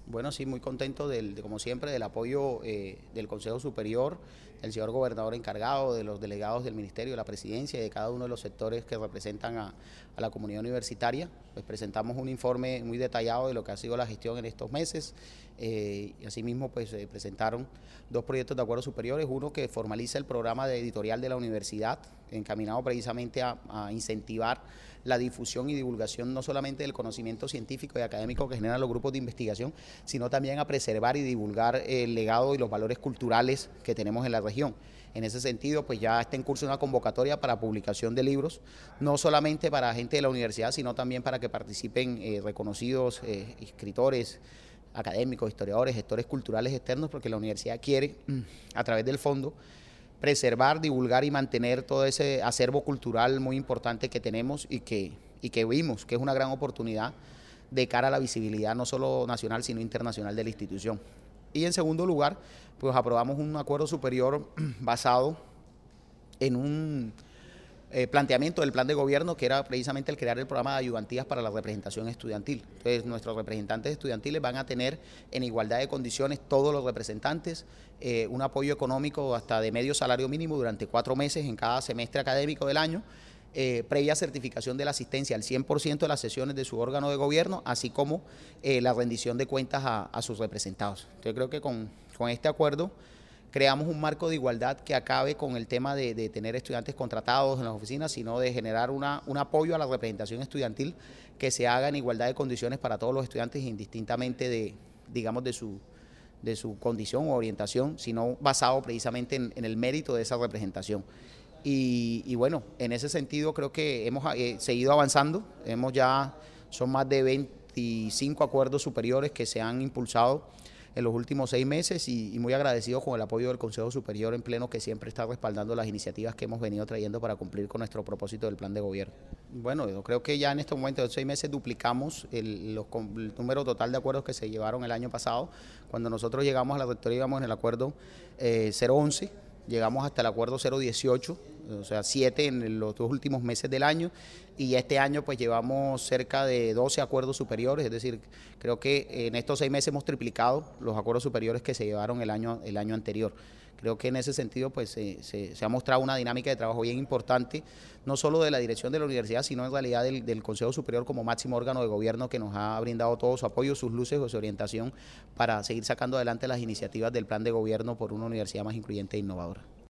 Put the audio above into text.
Bueno, sí, muy contento como siempre, del apoyo del Consejo Superior, del señor gobernador encargado, de los delegados del Ministerio, de la Presidencia y de cada uno de los sectores que representan a la comunidad universitaria. Pues presentamos un informe muy detallado de lo que ha sido la gestión en estos meses y asimismo pues presentaron dos proyectos de acuerdos superiores, uno que formaliza el programa de editorial de la universidad, encaminado precisamente a incentivar la difusión y divulgación no solamente del conocimiento científico y académico que generan los grupos de investigación, sino también a preservar y divulgar el legado y los valores culturales que tenemos en la región. En ese sentido, pues ya está en curso una convocatoria para publicación de libros, no solamente para gente de la universidad, sino también para que participen reconocidos escritores, académicos, historiadores, gestores culturales externos, porque la universidad quiere, a través del fondo, preservar, divulgar y mantener todo ese acervo cultural muy importante que tenemos y que vimos que es una gran oportunidad de cara a la visibilidad no solo nacional sino internacional de la institución. Y en segundo lugar, pues aprobamos un acuerdo superior basado en un planteamiento del plan de gobierno que era precisamente el crear el programa de ayudantías para la representación estudiantil. Entonces nuestros representantes estudiantiles van a tener en igualdad de condiciones todos los representantes, un apoyo económico hasta de medio salario mínimo durante 4 meses en cada semestre académico del año, previa certificación de la asistencia al 100% de las sesiones de su órgano de gobierno, así como la rendición de cuentas a sus representados. Entonces creo que con este acuerdo creamos un marco de igualdad que acabe con el tema de tener estudiantes contratados en las oficinas, sino de generar un apoyo a la representación estudiantil que se haga en igualdad de condiciones para todos los estudiantes, indistintamente de su condición o orientación, sino basado precisamente en el mérito de esa representación. Y bueno, en ese sentido creo que hemos seguido avanzando, son más de 25 acuerdos superiores que se han impulsado en los últimos 6 meses y muy agradecidos con el apoyo del Consejo Superior en pleno, que siempre está respaldando las iniciativas que hemos venido trayendo para cumplir con nuestro propósito del plan de gobierno. Bueno, yo creo que ya en estos momentos de 6 meses duplicamos el número total de acuerdos que se llevaron el año pasado. Cuando nosotros llegamos a la rectoría íbamos en el acuerdo 011, llegamos hasta el acuerdo 018, o sea 7 en los 2 últimos meses del año, y este año pues llevamos cerca de 12 acuerdos superiores, es decir, creo que en estos 6 meses hemos triplicado los acuerdos superiores que se llevaron el año anterior. Creo que en ese sentido pues se ha mostrado una dinámica de trabajo bien importante, no solo de la dirección de la universidad, sino en realidad del Consejo Superior como máximo órgano de gobierno, que nos ha brindado todo su apoyo, sus luces, su orientación para seguir sacando adelante las iniciativas del plan de gobierno por una universidad más incluyente e innovadora.